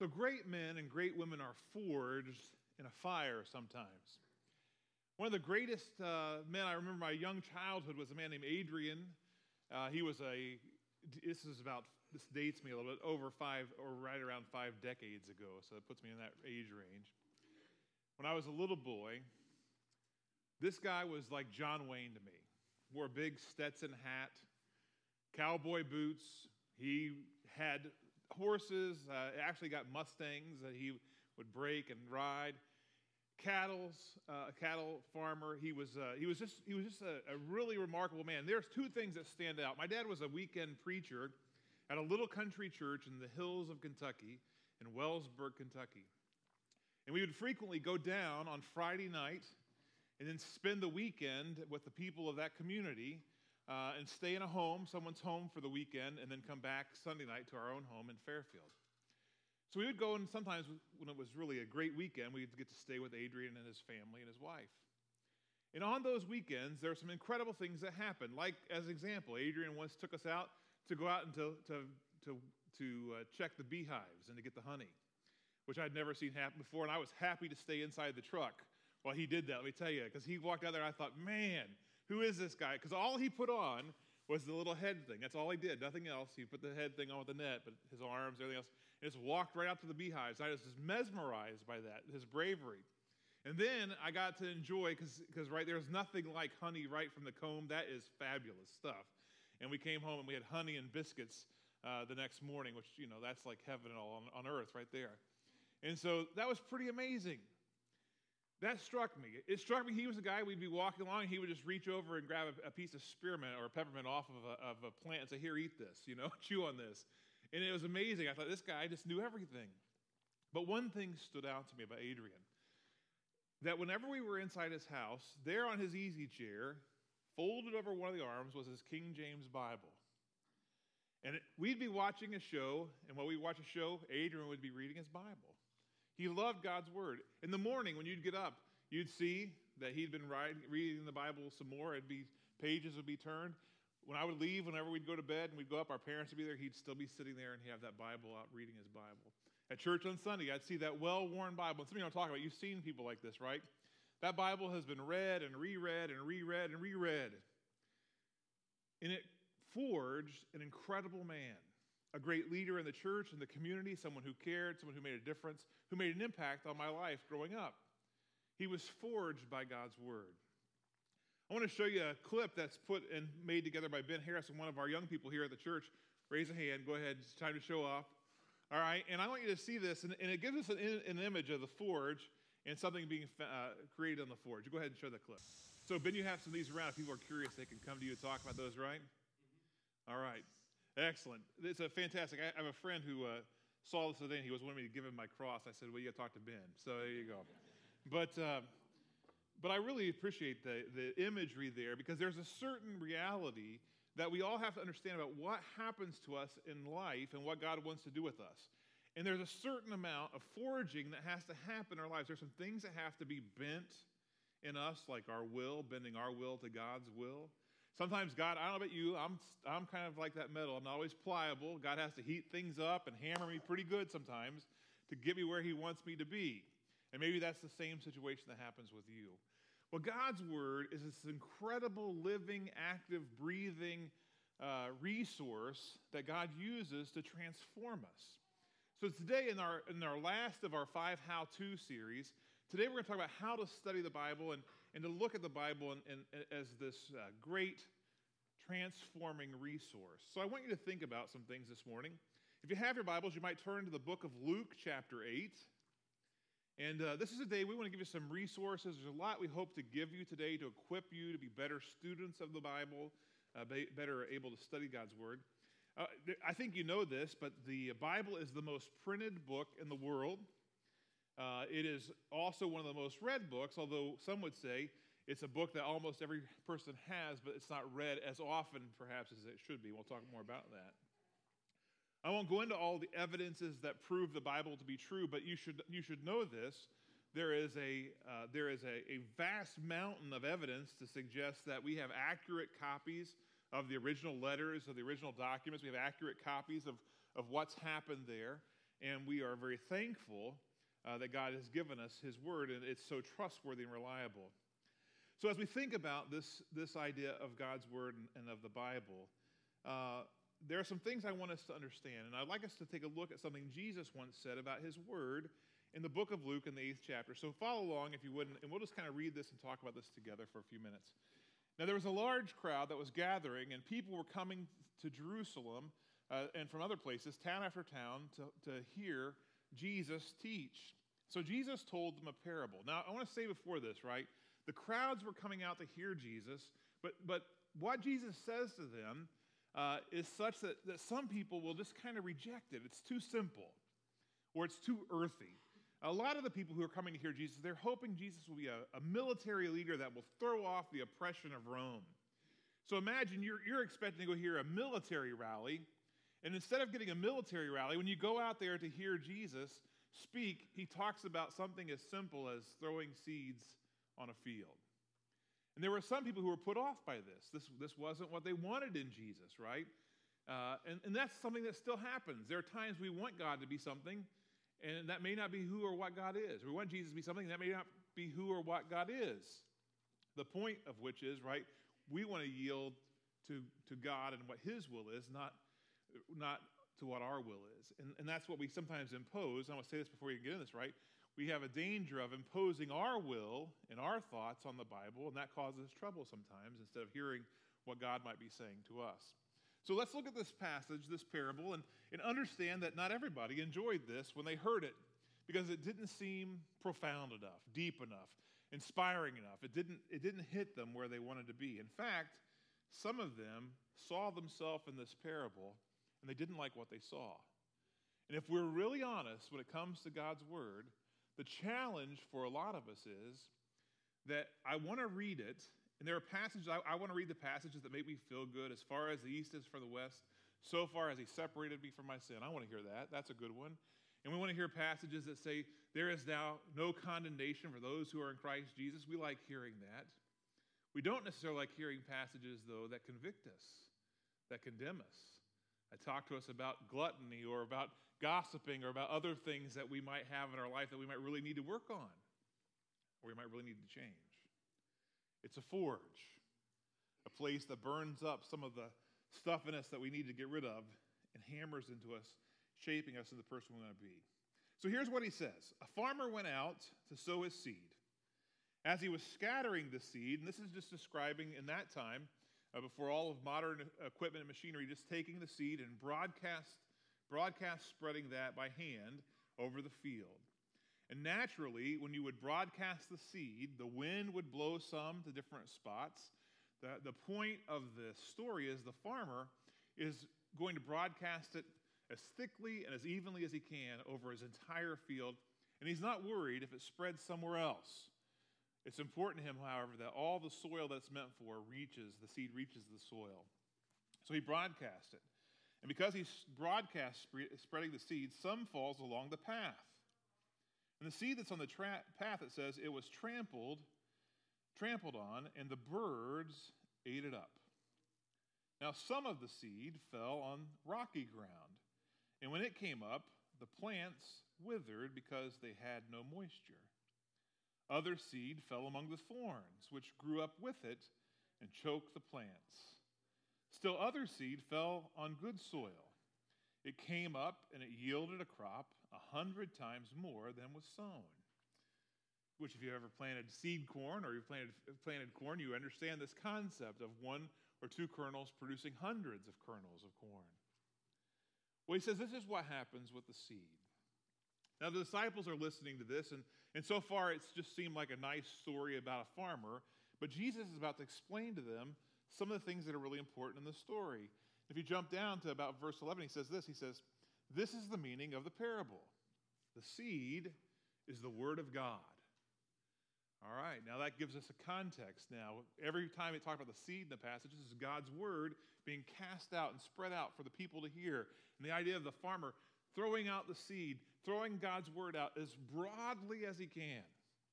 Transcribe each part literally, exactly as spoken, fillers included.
So great men and great women are forged in a fire sometimes. One of the greatest uh, men I remember my young childhood was a man named Adrian. Uh, he was a, this is about, this dates me a little bit, over five, or right around five decades ago, so it puts me in that age range. When I was a little boy, this guy was like John Wayne to me. Wore a big Stetson hat, cowboy boots. He had horses, uh, actually got Mustangs that he would break and ride. Cattle, uh, a cattle farmer. He was uh, he was just he was just a, a really remarkable man. There's two things that stand out. My dad was a weekend preacher at a little country church in the hills of Kentucky, in Wellsburg, Kentucky. And we would frequently go down on Friday night and then spend the weekend with the people of that community uh, and stay in a home, someone's home for the weekend, and then come back Sunday night to our own home in Fairfield. So we would go, and sometimes when it was really a great weekend, we'd get to stay with Adrian and his family and his wife. And on those weekends, there were some incredible things that happened. Like, as an example, Adrian once took us out to go out and to, to, to, to uh, check the beehives and to get the honey, which I'd never seen happen before, and I was happy to stay inside the truck while he did that, let me tell you, because he walked out there, and I thought, man, who is this guy? Because all he put on was the little head thing. That's all he did, nothing else. He put the head thing on with the net, but his arms, everything else, and just walked right out to the beehives. I was just mesmerized by that, his bravery. And then I got to enjoy, because right there's nothing like honey right from the comb. That is fabulous stuff. And we came home, and we had honey and biscuits uh, the next morning, which, you know, that's like heaven on, on earth right there. And so that was pretty amazing. That struck me. It struck me he was a guy we'd be walking along, and he would just reach over and grab a, a piece of spearmint or a peppermint off of a, of a plant and say, here, eat this, you know, chew on this. And it was amazing. I thought, this guy just knew everything. But one thing stood out to me about Adrian, that whenever we were inside his house, there on his easy chair, folded over one of the arms, was his King James Bible. And it, we'd be watching a show, and while we watch a show, Adrian would be reading his Bible. He loved God's word. In the morning, when you'd get up, you'd see that he'd been writing, reading the Bible some more. It'd be, pages would be turned. When I would leave, whenever we'd go to bed and we'd go up, our parents would be there. He'd still be sitting there, and he'd have that Bible out reading his Bible. At church on Sunday, I'd see that well-worn Bible. And some of you know what I'm talking about. You've seen people like this, right? That Bible has been read and reread and reread and reread. And it forged an incredible man. A great leader in the church and the community, someone who cared, someone who made a difference, who made an impact on my life growing up. He was forged by God's word. I want to show you a clip that's put and made together by Ben Harrison, one of our young people here at the church. Raise a hand. Go ahead. It's time to show off. All right. And I want you to see this, and, and it gives us an, an image of the forge and something being uh, created on the forge. Go ahead and show that clip. So, Ben, you have some of these around. If people are curious, they can come to you and talk about those, right? Mm-hmm. All right. Excellent. It's a fantastic. I have a friend who uh, saw this today, and he was wanting me to give him my cross. I said, well, you got to talk to Ben. So there you go. But uh, but I really appreciate the, the imagery there, because there's a certain reality that we all have to understand about what happens to us in life and what God wants to do with us. And there's a certain amount of forging that has to happen in our lives. There's some things that have to be bent in us, like our will, bending our will to God's will. Sometimes God, I don't know about you, I'm I'm kind of like that metal. I'm not always pliable. God has to heat things up and hammer me pretty good sometimes to get me where he wants me to be. And maybe that's the same situation that happens with you. Well, God's word is this incredible, living, active, breathing uh, resource that God uses to transform us. So today, in our in our last of our five how-to series, today we're going to talk about how to study the Bible and, and to look at the Bible in, in, as this uh, great transforming resource. So I want you to think about some things this morning. If you have your Bibles, you might turn to the book of Luke chapter eight. And uh, this is a day we want to give you some resources. There's a lot we hope to give you today to equip you to be better students of the Bible, uh, be better able to study God's Word. Uh, I think you know this, but the Bible is the most printed book in the world. Uh, it is also one of the most read books, although some would say it's a book that almost every person has, but it's not read as often, perhaps, as it should be. We'll talk more about that. I won't go into all the evidences that prove the Bible to be true, but you should you should know this. There is a uh, there is a, a vast mountain of evidence to suggest that we have accurate copies of the original letters, of the original documents. We have accurate copies of, of what's happened there. And we are very thankful uh, that God has given us his word, and it's so trustworthy and reliable. So as we think about this, this idea of God's word and, and of the Bible, uh, there are some things I want us to understand. And I'd like us to take a look at something Jesus once said about his word in the book of Luke in the eighth chapter. So follow along if you wouldn't, and we'll just kind of read this and talk about this together for a few minutes. Now there was a large crowd that was gathering, and people were coming to Jerusalem uh, and from other places, town after town, to, to hear Jesus teach. So Jesus told them a parable. Now I want to say before this, right? The crowds were coming out to hear Jesus, but, but what Jesus says to them uh, is such that, that some people will just kind of reject it. It's too simple, or it's too earthy. A lot of the people who are coming to hear Jesus, they're hoping Jesus will be a, a military leader that will throw off the oppression of Rome. So imagine you're, you're expecting to go hear a military rally, and instead of getting a military rally, when you go out there to hear Jesus speak, he talks about something as simple as throwing seeds on a field. And there were some people who were put off by this. This, this wasn't what they wanted in Jesus, right? Uh, and, and that's something that still happens. There are times we want God to be something, and that may not be who or what God is. We want Jesus to be something, that may not be who or what God is. The point of which is, right, we want to yield to, to God and what his will is, not, not to what our will is. And, and that's what we sometimes impose. I want to say this before you get in this, right? We have a danger of imposing our will and our thoughts on the Bible, and that causes trouble sometimes instead of hearing what God might be saying to us. So let's look at this passage, this parable, and, and understand that not everybody enjoyed this when they heard it, because it didn't seem profound enough, deep enough, inspiring enough. It didn't, it didn't hit them where they wanted to be. In fact, some of them saw themselves in this parable, and they didn't like what they saw. And if we're really honest when it comes to God's word, the challenge for a lot of us is that I want to read it, and there are passages, I, I want to read the passages that make me feel good. As far as the east is from the west, so far as he separated me from my sin. I want to hear that. That's a good one. And we want to hear passages that say, there is now no condemnation for those who are in Christ Jesus. We like hearing that. We don't necessarily like hearing passages, though, that convict us, that condemn us. I talk to us about gluttony or about gossiping or about other things that we might have in our life that we might really need to work on or we might really need to change. It's a forge, a place that burns up some of the stuff in us that we need to get rid of and hammers into us, shaping us into the person we want to be. So here's what he says. A farmer went out to sow his seed. As he was scattering the seed, and this is just describing in that time, Uh, before all of modern equipment and machinery, just taking the seed and broadcast, broadcast spreading that by hand over the field. And naturally, when you would broadcast the seed, the wind would blow some to different spots. The, the point of this story is the farmer is going to broadcast it as thickly and as evenly as he can over his entire field, and he's not worried if it spreads somewhere else. It's important to him, however, that all the soil that's meant for reaches, the seed reaches the soil. So he broadcasts it. And because he broadcasts spreading the seed, some falls along the path. And the seed that's on the tra- path, it says, it was trampled, trampled on, and the birds ate it up. Now some of the seed fell on rocky ground. And when it came up, the plants withered because they had no moisture. Other seed fell among the thorns, which grew up with it and choked the plants. Still other seed fell on good soil. It came up and it yielded a crop a hundred times more than was sown. Which, if you ever planted seed corn or you've planted, planted corn, you understand this concept of one or two kernels producing hundreds of kernels of corn. Well, he says this is what happens with the seed. Now, the disciples are listening to this, and, and so far it's just seemed like a nice story about a farmer, but Jesus is about to explain to them some of the things that are really important in the story. If you jump down to about verse eleven, he says this, he says, this is the meaning of the parable. The seed is the word of God. All right, now that gives us a context now. Every time we talk about the seed in the passage, this is God's word being cast out and spread out for the people to hear. And the idea of the farmer throwing out the seed, throwing God's word out as broadly as he can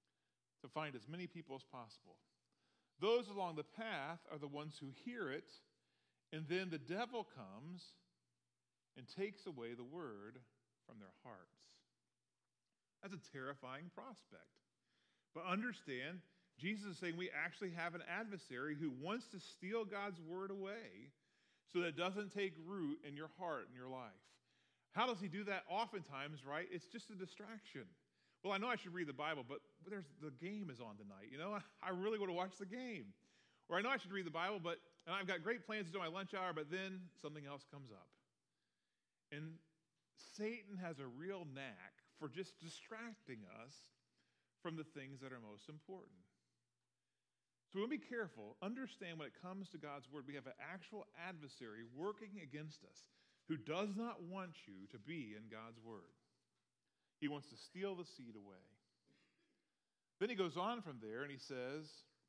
to find as many people as possible. Those along the path are the ones who hear it, and then the devil comes and takes away the word from their hearts. That's a terrifying prospect. But understand, Jesus is saying we actually have an adversary who wants to steal God's word away so that it doesn't take root in your heart and your life. How does he do that? Oftentimes, right? It's just a distraction. Well, I know I should read the Bible, but there's the game is on tonight. You know, I really want to watch the game. Or I know I should read the Bible, but and I've got great plans to do my lunch hour, but then something else comes up. And Satan has a real knack for just distracting us from the things that are most important. So we want to be careful. Understand when it comes to God's word, we have an actual adversary working against us who does not want you to be in God's word. He wants to steal the seed away. Then he goes on from there and he says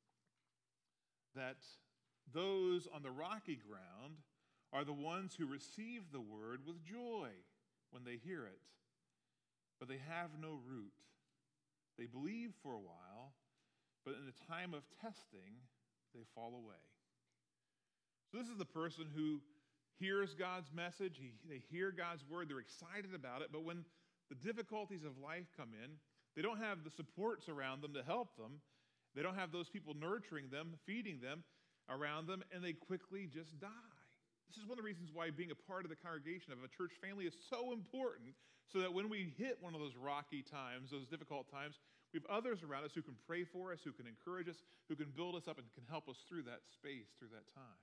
that those on the rocky ground are the ones who receive the word with joy when they hear it, but they have no root. They believe for a while, but in the time of testing, they fall away. So this is the person who hears God's message, he, they hear God's word, they're excited about it, but when the difficulties of life come in, they don't have the supports around them to help them. They don't have those people nurturing them, feeding them around them, and they quickly just die. This is one of the reasons why being a part of the congregation of a church family is so important, so that when we hit one of those rocky times, those difficult times, we have others around us who can pray for us, who can encourage us, who can build us up and can help us through that space, through that time.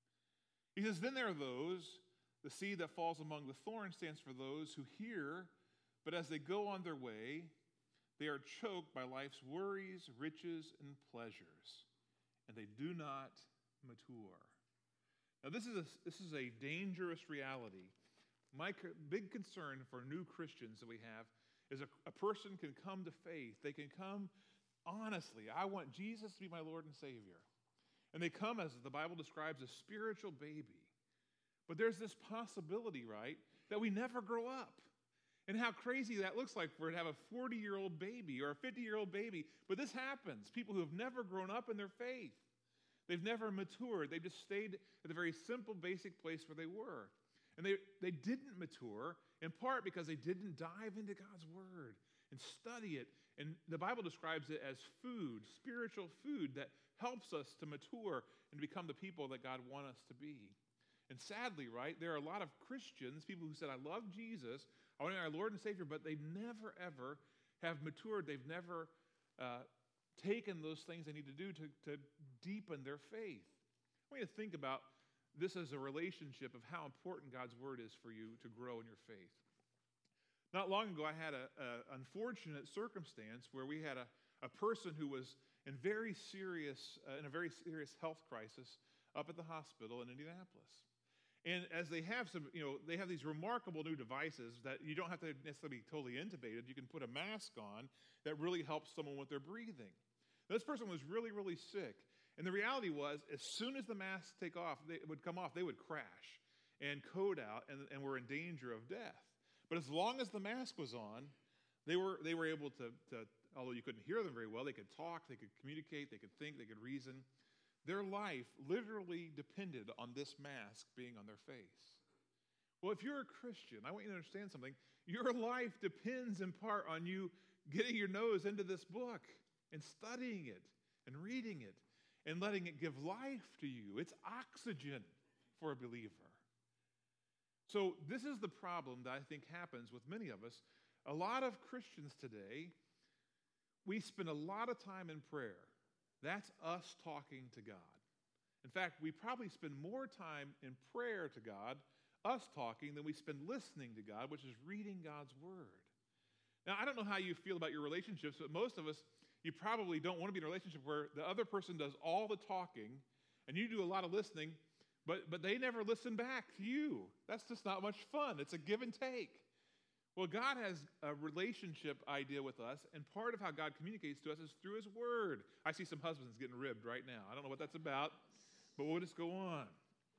He says, then there are those, the seed that falls among the thorns stands for those who hear, but as they go on their way, they are choked by life's worries, riches, and pleasures, and they do not mature. Now, this is a, this is a dangerous reality. My co- big concern for new Christians that we have is a, a person can come to faith. They can come honestly. I want Jesus to be my Lord and Savior. And they come, as the Bible describes, a spiritual baby. But there's this possibility, right, that we never grow up. And how crazy that looks like for it to have a forty-year-old baby or a fifty-year-old baby. But this happens. People who have never grown up in their faith. They've never matured. They've just stayed at the very simple, basic place where they were. And they, they didn't mature, in part because they didn't dive into God's word and study it. And the Bible describes it as food, spiritual food that helps us to mature and become the people that God wants us to be. And sadly, right, there are a lot of Christians, people who said, I love Jesus, I want to be our Lord and Savior, but they never, ever have matured. They've never uh, taken those things they need to do to, to deepen their faith. I want you to think about this as a relationship of how important God's word is for you to grow in your faith. Not long ago, I had an unfortunate circumstance where we had a, a person who was in very serious, uh, in a very serious health crisis up at the hospital in Indianapolis. And as they have some, you know, they have these remarkable new devices that you don't have to necessarily be totally intubated. You can put a mask on that really helps someone with their breathing. This person was really, really sick. And the reality was, as soon as the masks take off, they would come off, they would crash and code out and, and were in danger of death. But as long as the mask was on, they were they were able to, to, although you couldn't hear them very well, they could talk, they could communicate, they could think, they could reason. Their life literally depended on this mask being on their face. Well, if you're a Christian, I want you to understand something. Your life depends in part on you getting your nose into this book and studying it and reading it and letting it give life to you. It's oxygen for a believer. So this is the problem that I think happens with many of us. A lot of Christians today, we spend a lot of time in prayer. That's us talking to God. In fact, we probably spend more time in prayer to God, us talking, than we spend listening to God, which is reading God's word. Now, I don't know how you feel about your relationships, but most of us, you probably don't want to be in a relationship where the other person does all the talking and you do a lot of listening, but, but they never listen back to you. That's just not much fun. It's a give and take. Well, God has a relationship idea with us, and part of how God communicates to us is through his word. I see some husbands getting ribbed right now. I don't know what that's about, but we'll just go on.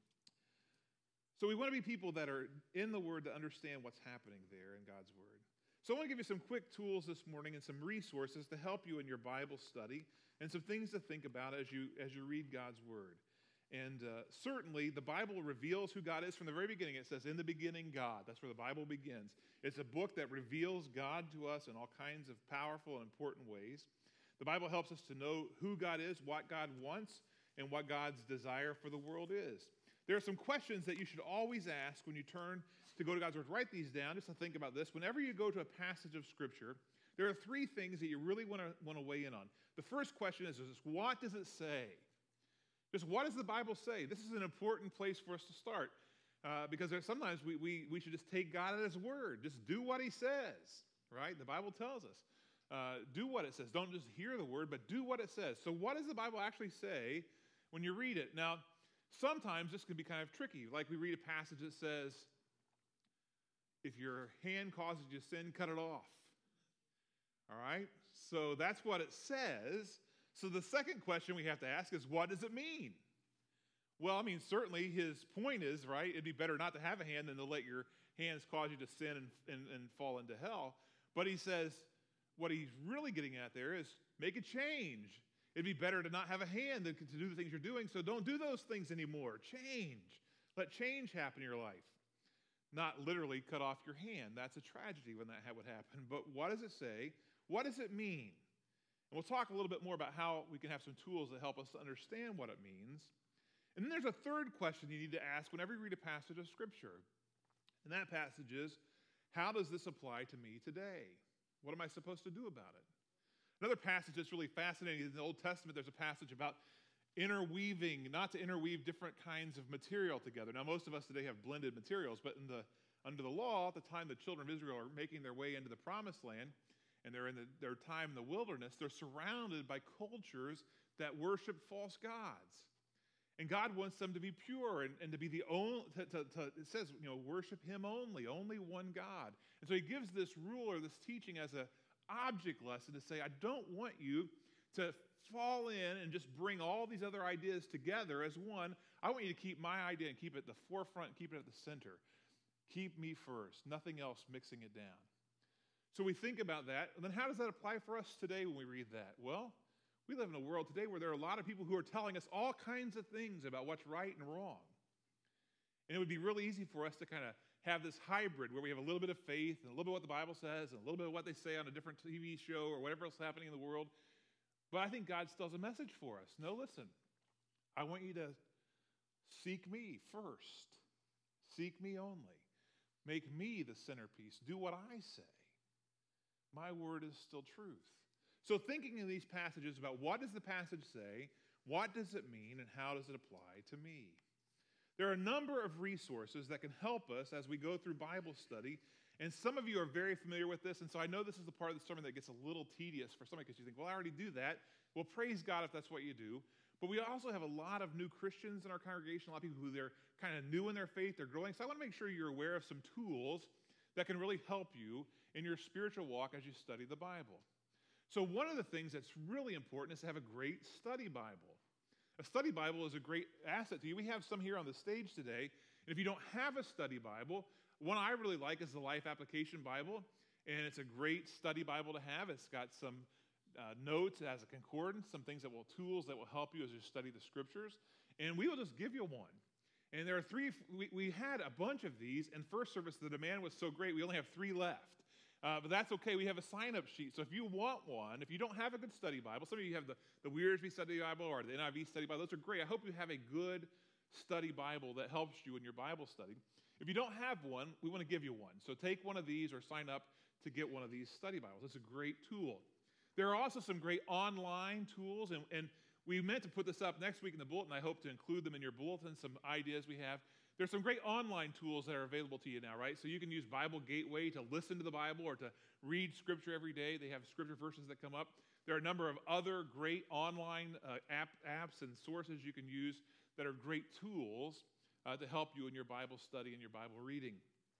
So we want to be people that are in the word to understand what's happening there in God's word. So I want to give you some quick tools this morning and some resources to help you in your Bible study and some things to think about as you, as you read God's word. And uh, certainly, the Bible reveals who God is from the very beginning. It says, in the beginning, God. That's where the Bible begins. It's a book that reveals God to us in all kinds of powerful and important ways. The Bible helps us to know who God is, what God wants, and what God's desire for the world is. There are some questions that you should always ask when you turn to go to God's Word. Write these down just to think about this. Whenever you go to a passage of Scripture, there are three things that you really want to want to weigh in on. The first question is, is what does it say? Just what does the Bible say? This is an important place for us to start uh, because there, sometimes we, we, we should just take God at His word. Just do what He says, right? The Bible tells us. Uh, do what it says. Don't just hear the word, but do what it says. So what does the Bible actually say when you read it? Now, sometimes this can be kind of tricky. Like we read a passage that says, if your hand causes you to sin, cut it off. All right? So that's what it says. So the second question we have to ask is, what does it mean? Well, I mean, certainly his point is, right, it'd be better not to have a hand than to let your hands cause you to sin and, and, and fall into hell. But he says, what he's really getting at there is make a change. It'd be better to not have a hand than to do the things you're doing, so don't do those things anymore. Change. Let change happen in your life. Not literally cut off your hand. That's a tragedy when that would happen. But what does it say? What does it mean? And we'll talk a little bit more about how we can have some tools that help us to understand what it means. And then there's a third question you need to ask whenever you read a passage of Scripture. And that passage is, how does this apply to me today? What am I supposed to do about it? Another passage that's really fascinating is in the Old Testament, there's a passage about interweaving, not to interweave different kinds of material together. Now, most of us today have blended materials, but in the, under the law, at the time the children of Israel are making their way into the Promised Land, and they're in the, their time in the wilderness, they're surrounded by cultures that worship false gods. And God wants them to be pure and, and to be the only, to, to, to, it says, you know, worship Him only, only one God. And so He gives this rule or this teaching as an object lesson to say, I don't want you to fall in and just bring all these other ideas together as one. I want you to keep my idea and keep it at the forefront, keep it at the center. Keep me first, nothing else mixing it down. So we think about that, and then how does that apply for us today when we read that? Well, we live in a world today where there are a lot of people who are telling us all kinds of things about what's right and wrong. And it would be really easy for us to kind of have this hybrid where we have a little bit of faith and a little bit of what the Bible says and a little bit of what they say on a different T V show or whatever else is happening in the world. But I think God still has a message for us. No, listen, I want you to seek me first. Seek me only. Make me the centerpiece. Do what I say. My word is still truth. So thinking in these passages about what does the passage say, what does it mean, and how does it apply to me? There are a number of resources that can help us as we go through Bible study, and some of you are very familiar with this, and so I know this is the part of the sermon that gets a little tedious for some because you think, well, I already do that. Well, praise God if that's what you do. But we also have a lot of new Christians in our congregation, a lot of people who they're kind of new in their faith, they're growing. So I want to make sure you're aware of some tools that can really help you in your spiritual walk as you study the Bible. So one of the things that's really important is to have a great study Bible. A study Bible is a great asset to you. We have some here on the stage today. And if you don't have a study Bible, one I really like is the Life Application Bible. And it's a great study Bible to have. It's got some uh, notes as a concordance, some things that will, tools that will help you as you study the Scriptures. And we will just give you one. And there are three, we, we had a bunch of these. In first service, the demand was so great, we only have three left. Uh, but that's okay. We have a sign-up sheet. So if you want one, if you don't have a good study Bible, some of you have the, the Wiersbe Study Bible or the N I V Study Bible. Those are great. I hope you have a good study Bible that helps you in your Bible study. If you don't have one, we want to give you one. So take one of these or sign up to get one of these study Bibles. It's a great tool. There are also some great online tools, and, and we meant to put this up next week in the bulletin. I hope to include them in your bulletin, some ideas we have. There's some great online tools that are available to you now, right? So you can use Bible Gateway to listen to the Bible or to read Scripture every day. They have Scripture verses that come up. There are a number of other great online uh, app, apps and sources you can use that are great tools uh, to help you in your Bible study and your Bible reading.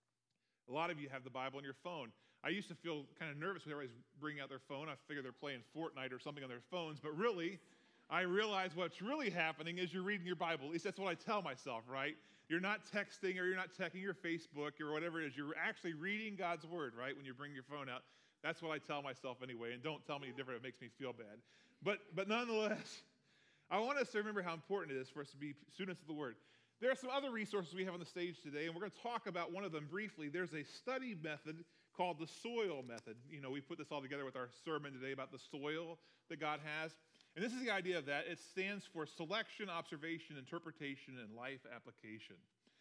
A lot of you have the Bible on your phone. I used to feel kind of nervous when everybody's bringing out their phone. I figure they're playing Fortnite or something on their phones, but really, I realize what's really happening is you're reading your Bible. At least that's what I tell myself, right? You're not texting or you're not checking your Facebook or whatever it is. You're actually reading God's Word, right, when you bring your phone out. That's what I tell myself anyway, and don't tell me different. It makes me feel bad. But, but nonetheless, I want us to remember how important it is for us to be students of the Word. There are some other resources we have on the stage today, and we're going to talk about one of them briefly. There's a study method called the SOIL method. You know, we put this all together with our sermon today about the soil that God has. And this is the idea of that. It stands for selection, observation, interpretation, and life application.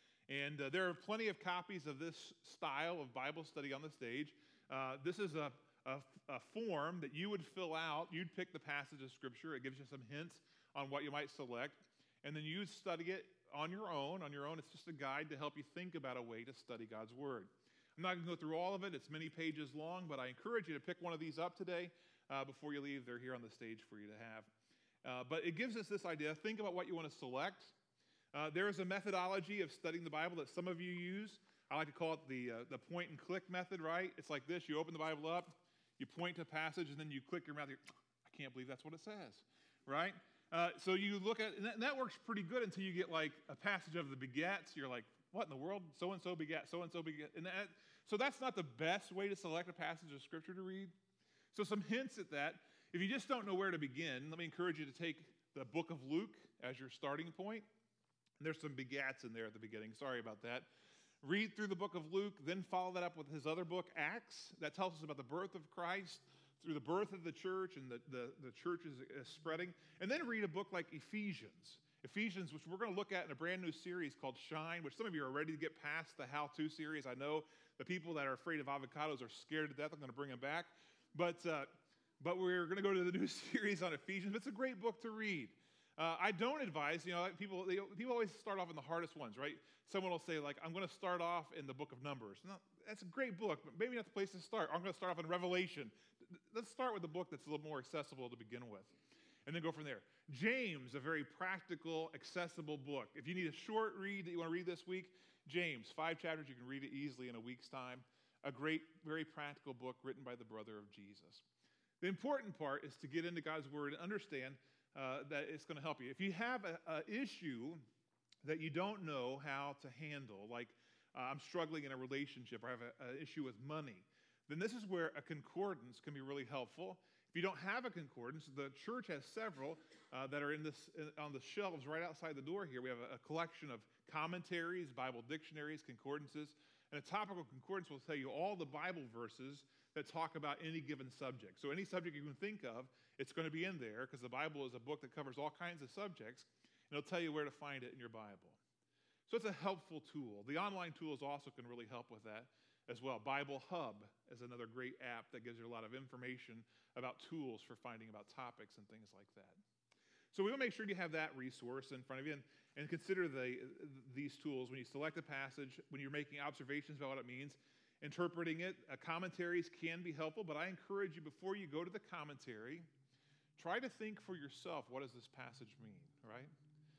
And uh, there are plenty of copies of this style of Bible study on the stage. Uh, this is a, a, a form that you would fill out. You'd pick the passage of Scripture. It gives you some hints on what you might select. And then you'd study it on your own. On your own, it's just a guide to help you think about a way to study God's Word. I'm not going to go through all of it. It's many pages long, but I encourage you to pick one of these up today uh, before you leave. They're here on the stage for you to have. Uh, but it gives us this idea. Think about what you want to select. Uh, there is a methodology of studying the Bible that some of you use. I like to call it the, uh, the point and click method, right? It's like this. You open the Bible up, you point to a passage, and then you click your mouth. You're, I can't believe that's what it says, right? Uh, so you look at, and that, and that works pretty good until you get like a passage of the begats. You're like, what in the world? So-and-so begat, so-and-so begat. And that, so that's not the best way to select a passage of Scripture to read. So some hints at that. If you just don't know where to begin, let me encourage you to take the book of Luke as your starting point. And there's some begats in there at the beginning. Sorry about that. Read through the book of Luke, then follow that up with his other book, Acts. That tells us about the birth of Christ, through the birth of the church, and the, the, the church is, is spreading. And then read a book like Ephesians. Ephesians, which we're going to look at in a brand new series called Shine, which some of you are ready to get past the how-to series. I know the people that are afraid of avocados are scared to death. I'm going to bring them back. But, uh, but we're going to go to the new series on Ephesians. It's a great book to read. Uh, I don't advise, you know, people they, people always start off in the hardest ones, right? Someone will say, like, I'm going to start off in the book of Numbers. No, that's a great book, but maybe not the place to start. I'm going to start off in Revelation. Let's start with the book that's a little more accessible to begin with, and then go from there. James, a very practical, accessible book. If you need a short read that you want to read this week, James, five chapters, you can read it easily in a week's time. A great, very practical book written by the brother of Jesus. The important part is to get into God's Word and understand uh, that it's going to help you. If you have an issue that you don't know how to handle, like uh, I'm struggling in a relationship or I have an issue with money, then this is where a concordance can be really helpful. If you don't have a concordance, the church has several uh, that are in this in, on the shelves right outside the door here. We have a, a collection of commentaries, Bible dictionaries, concordances, and a topical concordance will tell you all the Bible verses that talk about any given subject. So any subject you can think of, it's going to be in there because the Bible is a book that covers all kinds of subjects, and it'll tell you where to find it in your Bible. So it's a helpful tool. The online tools also can really help with that as well. Bible Hub is another great app that gives you a lot of information about tools for finding about topics and things like that. So we want to make sure you have that resource in front of you and, and consider the, these tools when you select a passage, when you're making observations about what it means, interpreting it. Uh, commentaries can be helpful, but I encourage you before you go to the commentary, try to think for yourself, what does this passage mean, right?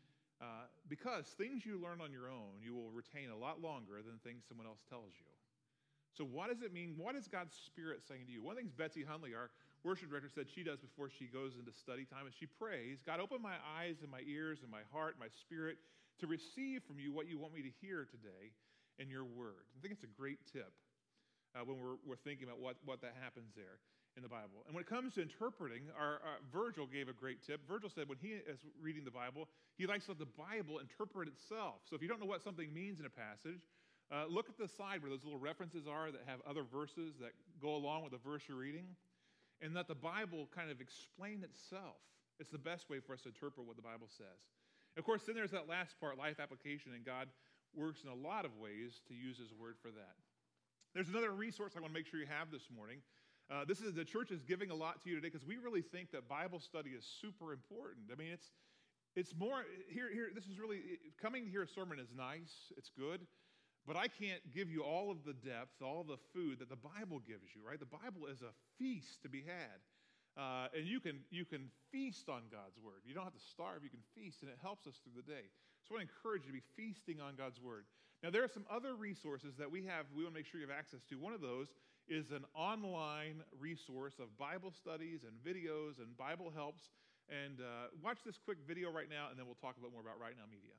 Uh, because things you learn on your own, you will retain a lot longer than things someone else tells you. So what does it mean? What is God's Spirit saying to you? One of the things Betsy Hunley, our worship director, said she does before she goes into study time is she prays, God, open my eyes and my ears and my heart and my spirit to receive from you what you want me to hear today in your word. I think it's a great tip uh, when we're, we're thinking about what, what that happens there in the Bible. And when it comes to interpreting, our, uh, Virgil gave a great tip. Virgil said when he is reading the Bible, he likes to let the Bible interpret itself. So if you don't know what something means in a passage, Uh, look at the side where those little references are that have other verses that go along with the verse you're reading, and let the Bible kind of explain itself. It's the best way for us to interpret what the Bible says. Of course, then there's that last part, life application, and God works in a lot of ways to use his word for that. There's another resource I want to make sure you have this morning. Uh, this is the church is giving a lot to you today because we really think that Bible study is super important. I mean, it's it's more, here, here. This is really, coming to hear a sermon is nice, it's good, but I can't give you all of the depth, all of the food that the Bible gives you, right? The Bible is a feast to be had. Uh, and you can you can feast on God's word. You don't have to starve, you can feast, and it helps us through the day. So I want to encourage you to be feasting on God's word. Now, there are some other resources that we have, we want to make sure you have access to. One of those is an online resource of Bible studies and videos and Bible helps. And uh, watch this quick video right now, and then we'll talk a bit more about Right Now Media.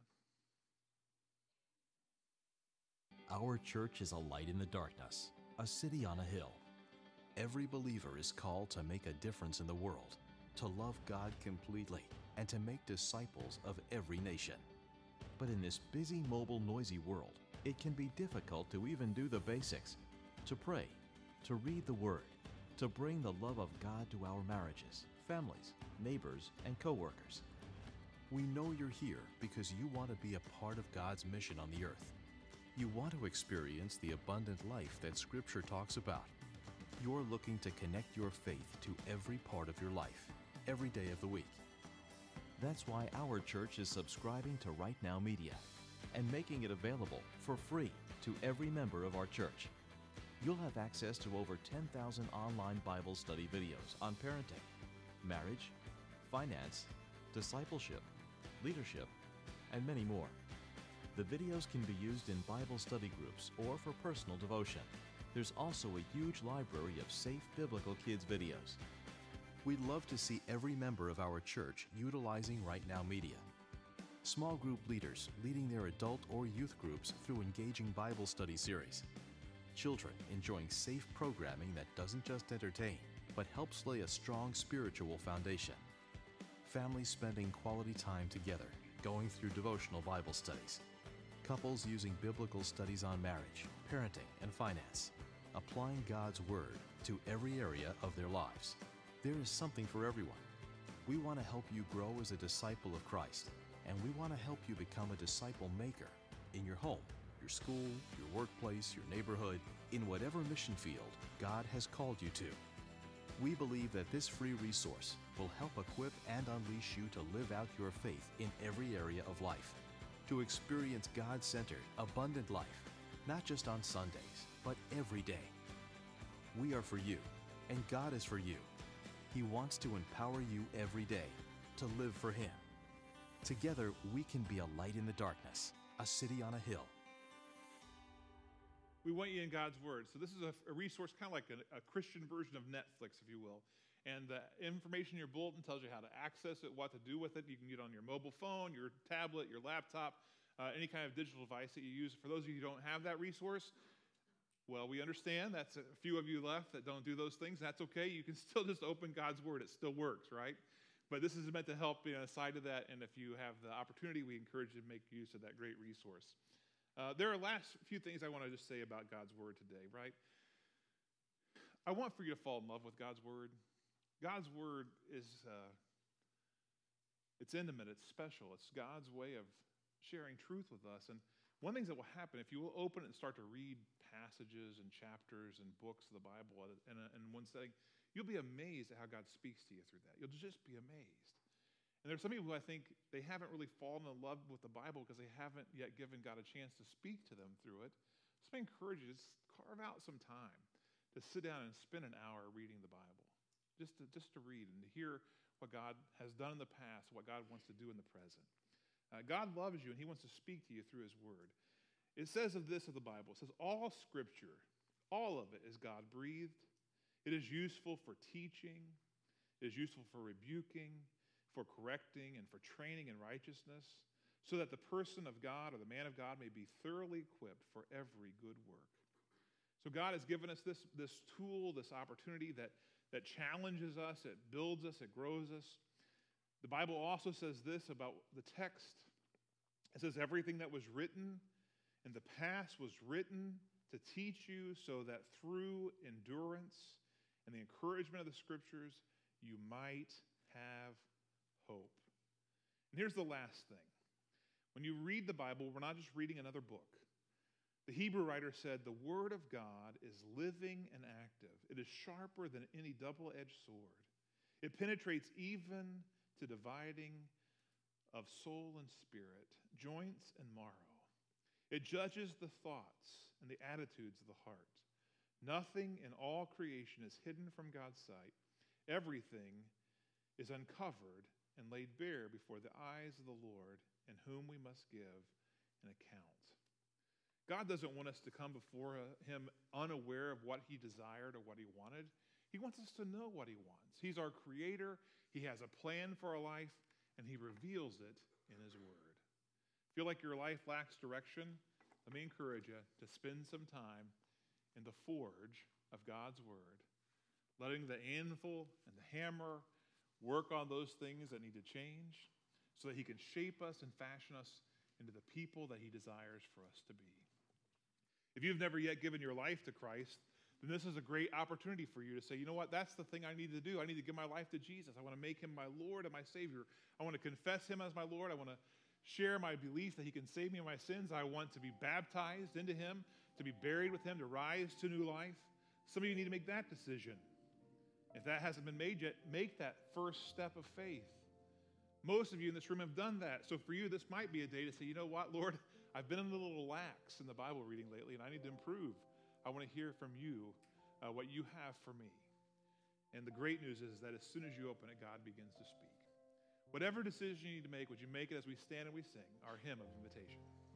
Our church is a light in the darkness, a city on a hill. Every believer is called to make a difference in the world. to love God completely, and to make disciples of every nation. But in this busy, mobile, noisy world, it can be difficult to even do the basics: to pray, to read the Word, to bring the love of God to our marriages, families, neighbors, and co-workers. We know you're here because you want to be a part of God's mission on the earth. You want to experience the abundant life that Scripture talks about. You're looking to connect your faith to every part of your life, every day of the week. That's why our church is subscribing to Right Now Media and making it available for free to every member of our church. You'll have access to over ten thousand online Bible study videos on parenting, marriage, finance, discipleship, leadership, and many more. The videos can be used in Bible study groups or for personal devotion. There's also a huge library of safe biblical kids videos. We'd love to see every member of our church utilizing Right Now Media. Small group leaders leading their adult or youth groups through engaging Bible study series. Children enjoying safe programming that doesn't just entertain, but helps lay a strong spiritual foundation. Families spending quality time together, going through devotional Bible studies. Couples using biblical studies on marriage, parenting, and finance, applying God's Word to every area of their lives. There is something for everyone. We want to help you grow as a disciple of Christ, and we want to help you become a disciple maker in your home, your school, your workplace, your neighborhood, in whatever mission field God has called you to. We believe that this free resource will help equip and unleash you to live out your faith in every area of life, to experience God-centered, abundant life, not just on Sundays, but every day. We are for you, and God is for you. He wants to empower you every day to live for Him. Together, we can be a light in the darkness, a city on a hill. We want you in God's Word. So this is a, a resource, kind of like a, a Christian version of Netflix, if you will. And the information in your bulletin tells you how to access it, what to do with it. You can get it on your mobile phone, your tablet, your laptop, uh, any kind of digital device that you use. For those of you who don't have that resource, well, we understand that's a few of you left that don't do those things. That's okay. You can still just open God's Word. It still works, right? But this is meant to help you know, aside of that. And if you have the opportunity, we encourage you to make use of that great resource. Uh, there are last few things I want to just say about God's Word today, right? I want for you to fall in love with God's Word. God's Word is, uh, it's intimate, it's special. It's God's way of sharing truth with us. And one thing that will happen, if you will open it and start to read passages and chapters and books of the Bible in, a, in one setting, you'll be amazed at how God speaks to you through that. You'll just be amazed. And there's some people who I think they haven't really fallen in love with the Bible because they haven't yet given God a chance to speak to them through it. So I encourage you to carve out some time to sit down and spend an hour reading the Bible, just to, just to read and to hear what God has done in the past, what God wants to do in the present. Uh, God loves you, and He wants to speak to you through His Word. It says of this of the Bible, it says, all Scripture, all of it is God-breathed. It is useful for teaching. It is useful for rebuking, for correcting, and for training in righteousness, so that the person of God or the man of God may be thoroughly equipped for every good work. So God has given us this, this tool, this opportunity that, that challenges us, it builds us, it grows us. The Bible also says this about the text. It says everything that was written in the past was written to teach you so that through endurance and the encouragement of the Scriptures, you might have hope. And here's the last thing. When you read the Bible, we're not just reading another book. The Hebrew writer said, the Word of God is living and active. It is sharper than any double-edged sword. It penetrates even to dividing of soul and spirit, joints and marrow. It judges the thoughts and the attitudes of the heart. Nothing in all creation is hidden from God's sight. Everything is uncovered and laid bare before the eyes of the Lord, in whom we must give an account. God doesn't want us to come before Him unaware of what He desired or what He wanted. He wants us to know what He wants. He's our Creator. He has a plan for our life, and He reveals it in His Word. Feel like your life lacks direction? Let me encourage you to spend some time in the forge of God's Word, letting the anvil and the hammer work on those things that need to change so that he can shape us and fashion us into the people that he desires for us to be. If you've never yet given your life to Christ, then this is a great opportunity for you to say, you know what, that's the thing I need to do. I need to give my life to Jesus. I want to make him my Lord and my Savior. I want to confess him as my Lord. I want to share my belief that he can save me of my sins. I want to be baptized into him, to be buried with him, to rise to new life. Some of you need to make that decision. If that hasn't been made yet, make that first step of faith. Most of you in this room have done that. So for you, this might be a day to say, you know what, Lord, I've been a little lax in the Bible reading lately, and I need to improve. I want to hear from you uh, what you have for me. And the great news is that as soon as you open it, God begins to speak. Whatever decision you need to make, would you make it as we stand and we sing our hymn of invitation?